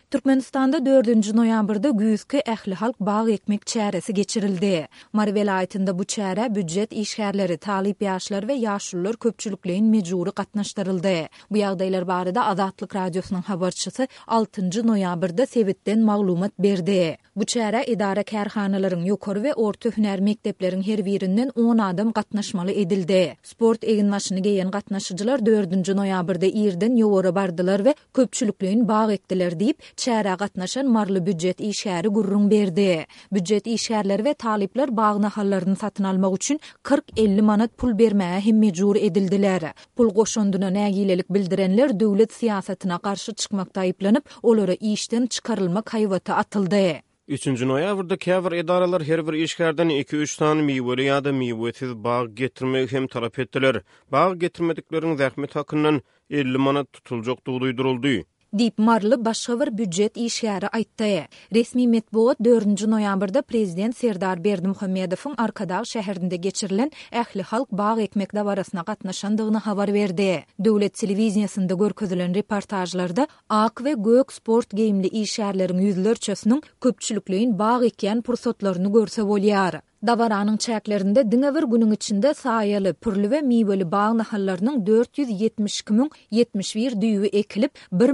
Türkmenistanda 4. noyabrda güýzki ähli halk bagy ekmek çäresi geçirildi. Mary welaýetinde bu çäre büdjet işgärleri, talip ýaşlar we ýaşullar köpçülikleýin mejburi gatnaşdyryldy. Bu ýagdaýlar barada Azatlyk radiosynyň habarçysy 6. noyabrda sebitden maglumat berdi. Bu çäre idara kärhanalaryň ýokary we orta hüner mekdepleriň her birinden 10 adam gatnaşmaly edildi. Sport eginmaşyny geýen gatnaşyjylar 4. noyabrda ýerden ýogary bardylar we köpçülikleýin bag ekdiler diýip çäre gatnaşan marly büdjet işgäri gurrun berdi. Büdjet işgärleri we talipler bag nahallaryny satyn almak üçin 40-50 manat pul bermäge hem mejbur edildiler. Pul goşundyna nägilelik bildirenler döwlet siýasatyna garşy çykmakda aýplanyp, olara işden çykarylmak haýwaty atyldy. 3. noyabrda käbir edaralar her bir işgärden 2-3 tane miweli ýa-da miwesiz bag getirmek hem talap etdiler. Bag getirmedikleriniň zähmet hakyndan 50 manat tutuljakdygy duýduruldy. Dip marly başga bir büdjet işgäri aýtdy. Resmi medbuat 4. noyabrda prezident Serdar Berdimuhammedowyň Arkadag şäherinde geçirilen ähli halk bag ekmek dawarasyna gatnaşandygyny habar berdi. Döwlet telewiziýasynda görkezilen reportajlarda ak we gök sport geyimli işgärleriň ýüzlerçesiniň köpçülikleýin bag ekýän pursatlaryny görse bolýar. Davaranyň çäklerinde diňe bir günüň içinde saýaly, pürlü we miweli bag nahallarynyň 472.071 düýü ekilip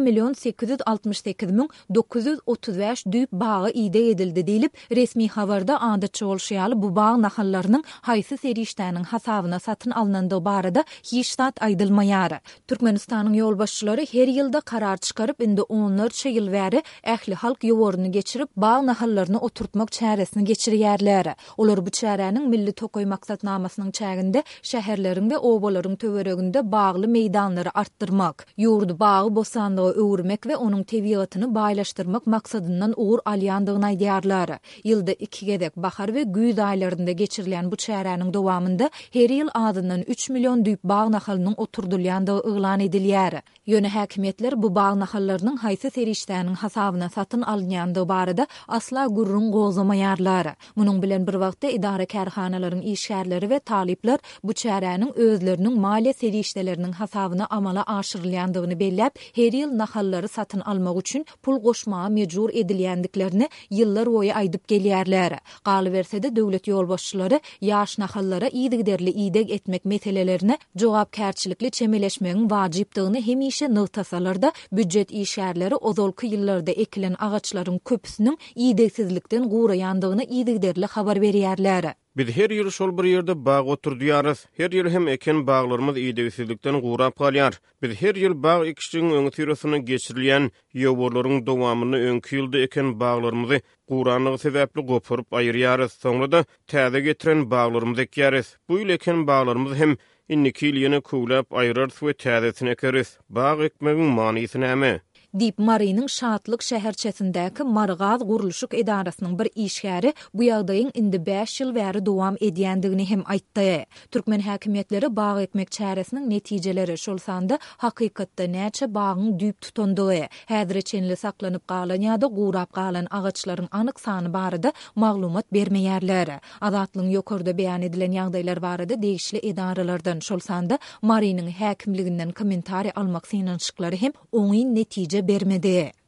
1.868.935 düýüp bagy ide edildi diýilip resmi habarda adatça bolşýaly bu bag nahallarynyň haýsy serişdäniň hasabyna satyn alynandygy barada hiç zat aýdylmaýar. Türkmenistanyň ýolbaşçylary her ýylda karar çykaryp indi onlarça ýyl bäri ähli halk ýowaryny geçirip bag nahallaryny oturtmak çäresini geçirýärler. Bu çäräniň milli tokoy maksatnamasynyň çäginde şäherleriň we obalaryň töwereginde bagly meýdanlary artdyrmak, ýurdu bagy bosanlygy öwürmek we onuň tebigatyny baýlaşdyrmak maksadyndan ugur alýandygyny aýdýarlar. Ýylda 2 gedek bahar we güýz aýlarynda geçirilen bu çäräniň dowamında her ýyl adyndan 3 million düýüp bag nahalynyň oturdylýandygy eglan edilýär. Ýöne häkimetler bu bag nahallarynyň haýsy serişdäniň hasabyna satyn alynýandygy barada asla gurrun gozamaýarlar. Munyň bilen bir wagtda idara kärhanalaryň işgärleri we talipler bu çäräniň özleriniň maliýe serişdeleriniň hasabyna amala aşyrylýandygyny belläp, her ýyl nahallary satyn almak üçin pul goşmaga mejbur edilýändiklerini ýyllar boýy aýdyp gelýärler. Galybersede döwlet ýolbaşçylary ýaş nahallara ýygyderli ýydek etmek meselelerini jogapkärçilikli çemeleşmegiň wajypdygyny hemişe nygtasalarda büdjet işgärleri ozalky ýyllarda ekilen agaçlaryň köpüsiniň ýydeksizlikden guraýandygyny ýygyderli habar berýärler. Biz her ýyl şol bir ýerde bag oturýarys. Her ýyl hem eken baglarymyz ýydeksizlikden gurap galýar. Biz her ýyl bag ekişiň öňsüresyny geçirilýän ýowarlaryň dowamyny öňki ýylda eken baglarymyzy guranlygy sebäpli gopuryp aýyrýarys. Soňra da täze getiren baglarymyzy ekýärys. Bu ýyl eken baglarymyz hem inniki ýylyny kuwlap aýyrarys we täzesini ekeris. Bag ekmegiň manysi näme? Dip Marynyň Şatlyk şäherçesindäki Margaz gurulşyk edarasynyň bir işgäri bu ýagdaýyň indi 5 ýyl bäri dowam edýändigini hem aýtdy. Türkmen häkimetleri bag ekmek çäresiniň netijeleri şol sanda hakykatda näçe bagyň düýüp tutandygy, häzir çenli saklanyp galan ýa-da gurap galan agaçlaryň anyk sany barada maglumat bermeýärler. Azatlygyň ýokarda beýan edilen ýagdaýlar barada degişli edaralardan şol sanda Marynyň häkimliginden kommentari almak synançyklary hem oňy netije bermedi.